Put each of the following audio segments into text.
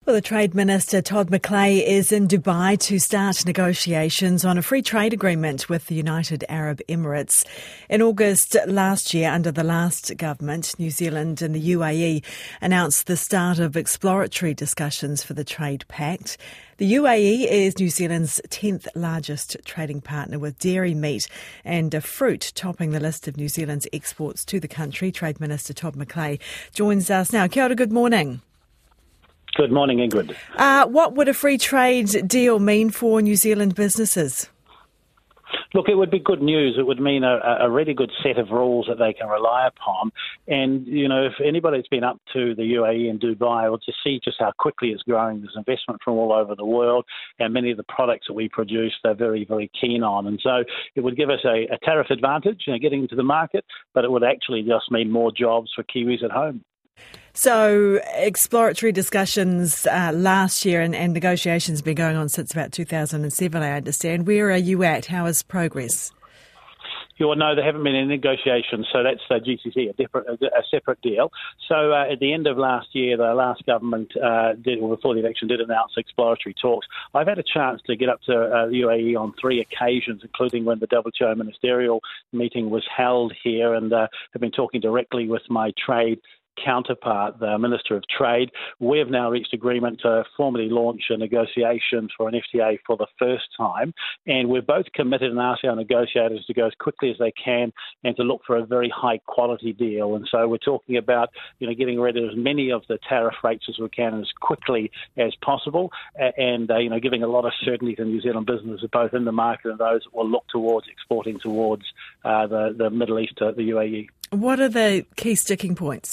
Well, the Trade Minister, Todd McClay, is in Dubai to start negotiations on a free trade agreement with the United Arab Emirates. In August last year, under the last government, New Zealand and the UAE announced the start of exploratory discussions for the trade pact. The UAE is New Zealand's 10th largest trading partner, with dairy, meat and fruit topping the list of New Zealand's exports to the country. Trade Minister Todd McClay joins us now. Kia ora, good morning. Good morning, Ingrid. What would a free trade deal mean for New Zealand businesses? Look, it would be good news. It would mean a really good set of rules that they can rely upon. And, you know, if anybody's been up to the UAE and Dubai, will just see just how quickly it's growing. There's investment from all over the world, and many of the products that we produce, they're very, very keen on. And so it would give us a tariff advantage, getting into the market, but it would actually just mean more jobs for Kiwis at home. So exploratory discussions last year and negotiations have been going on since about 2007, I understand. Where are you at? How is progress? No, there haven't been any negotiations, so that's GCC, a separate deal. So at the end of last year, the last government, before the election, did announce exploratory talks. I've had a chance to get up to the UAE on 3 occasions, including when the WTO ministerial meeting was held here, and have been talking directly with my trade counterpart, the Minister of Trade. We have now reached agreement to formally launch a negotiation for an FTA for the first time, and we're both committed and asked our negotiators to go as quickly as they can and to look for a very high quality deal. And so we're talking about, getting rid of as many of the tariff rates as we can as quickly as possible, and giving a lot of certainty to New Zealand businesses, both in the market and those that will look towards exporting towards the Middle East, the UAE. What are the key sticking points?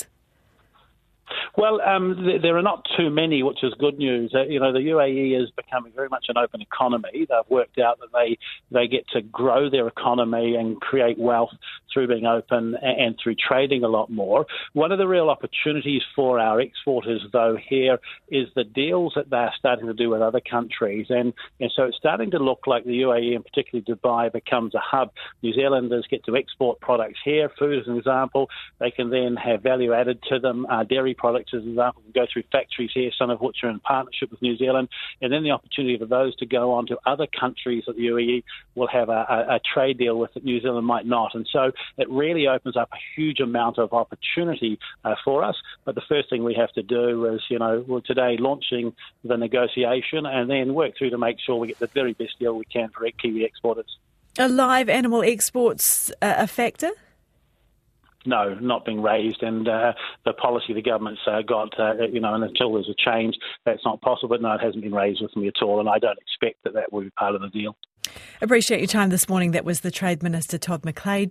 Well, there are not too many, which is good news. The UAE is becoming very much an open economy. They've worked out that they get to grow their economy and create wealth through being open and through trading a lot more. One of the real opportunities for our exporters, though, here is the deals that they're starting to do with other countries. And so it's starting to look like the UAE, and particularly Dubai, becomes a hub. New Zealanders get to export products here, food as an example. They can then have value added to them, dairy products as an example, can go through factories here, some of which are in partnership with New Zealand, and then the opportunity for those to go on to other countries that the UAE will have a trade deal with that New Zealand might not. And so it really opens up a huge amount of opportunity for us. But the first thing we have to do is, we're today launching the negotiation and then work through to make sure we get the very best deal we can for Kiwi exporters. Are live animal exports a factor? No, not being raised, and the policy the government's got, and until there's a change, that's not possible. But no, it hasn't been raised with me at all, and I don't expect that will be part of the deal. Appreciate your time this morning. That was the Trade Minister, Todd McClay.